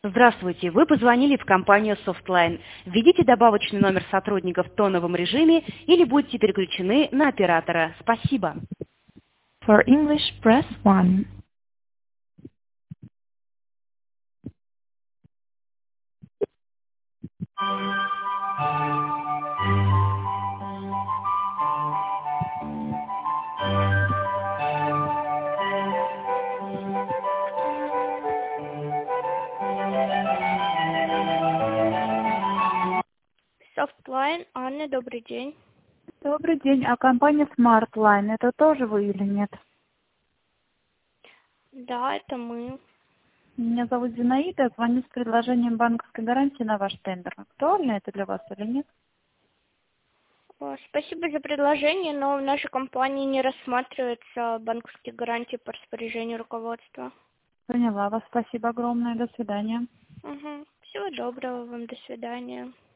Здравствуйте, вы позвонили в компанию Softline. Введите добавочный номер сотрудника в тоновом режиме или будьте переключены на оператора. Спасибо. For English, press 1. Softline, Анна, добрый день. Добрый день. А компания SmartLine, это тоже вы или нет? Да, это мы. Меня зовут Зинаида, звоню с предложением банковской гарантии на ваш тендер. Актуально это для вас или нет? Спасибо за предложение, но в нашей компании не рассматриваются банковские гарантии по распоряжению руководства. Поняла вас. Спасибо огромное. До свидания. Угу. Всего доброго вам, до свидания.